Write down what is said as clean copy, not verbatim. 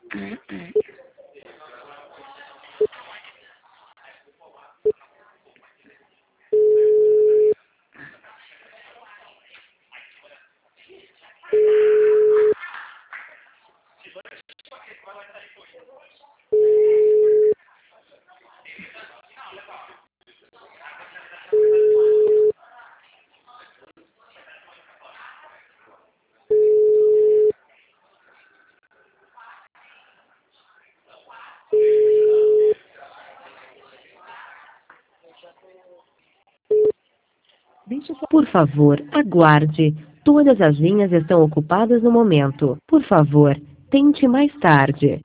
Por favor, aguarde. Todas as linhas estão ocupadas no momento. Por favor, tente mais tarde.